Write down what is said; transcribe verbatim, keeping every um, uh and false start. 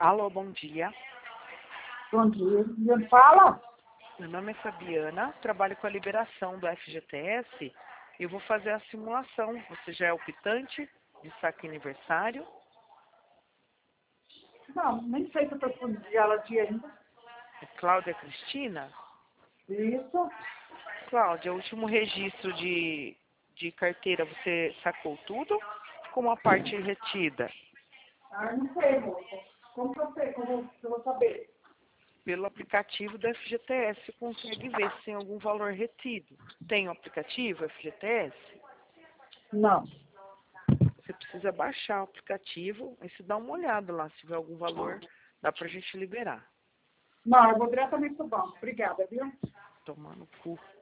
Alô, bom dia. Bom dia. Me fala? Meu nome é Fabiana, trabalho com a liberação do F G T S. Eu vou fazer a simulação. Você já é optante de saque aniversário? Não, nem sei se eu respondi ela de ainda. É Cláudia Cristina? Isso. Cláudia, o último registro de, de carteira, você sacou tudo? Com a parte retida? Ah, não sei, moça. Como que eu sei? Como eu vou saber? Pelo aplicativo do F G T S, você consegue ver se tem algum valor retido. Tem o aplicativo F G T S? Não. Você precisa baixar o aplicativo e se dá uma olhada lá. Se tiver algum valor, dá pra gente liberar. Não, eu vou diretamente pro banco. Obrigada, viu? Tomar no cu.